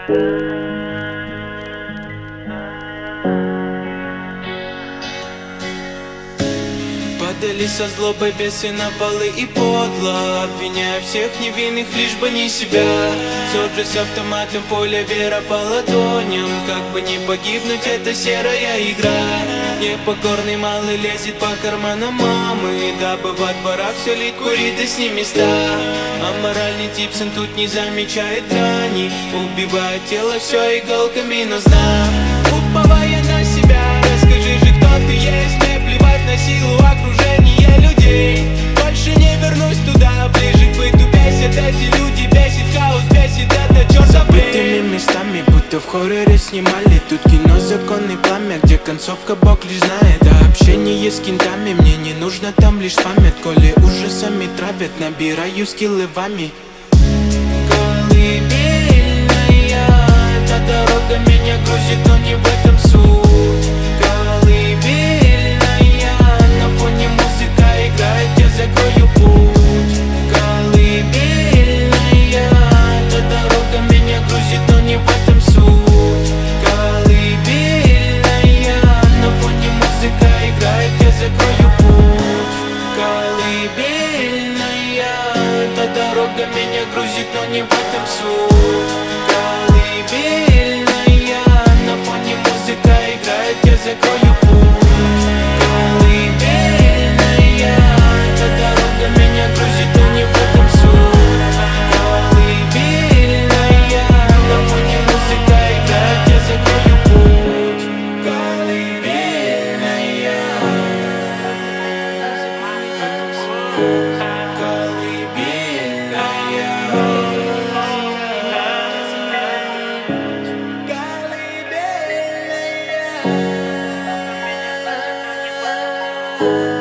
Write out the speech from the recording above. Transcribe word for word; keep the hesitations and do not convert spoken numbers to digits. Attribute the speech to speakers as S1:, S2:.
S1: Падали со злобой бесы на полы и подло, обвиняя всех невинных, лишь бы не себя. Тот же с автоматом, поле вера по ладоням. Как бы не погибнуть, это серая игра. Непокорный малый лезет по карманам мамы, дабы во дворах все лить, курит и с ним места. А моральный Типсон тут не замечает грани, убивает тело все иголками, но знак. Уповая на себя, расскажи же, кто ты есть. Мне плевать на силу окружения людей. Больше не вернусь туда, ближе к быту бесит. Эти люди бесит, хаос бесит, это чёртов бред. Забытыми местами, будто в хорроре снимали. Тут кино законный пламя, где концовка Бог лишь знает. А общение с кентами мне не нужно там лишь память. Коли ужасами травят, набираю скиллы вами. Колыбельная, эта дорога меня грузит, но не в этом суть. Колыбельная, на фоне музыка играет, я закрою путь. Колыбельная, эта дорога меня грузит, но не в этом суть. Колыбельная, на фоне музыка играет, я закрою путь. Колыбельная, эта дорога меня грузит, но не в этом суть. Колыбельная, на фоне музыка играет, я закрою путь. Колыбельная, эта дорога меня грузит, но не в этом суть. Колыбельная, на фоне музыка играет, я закрою путь. Колыбельная, колыбельная.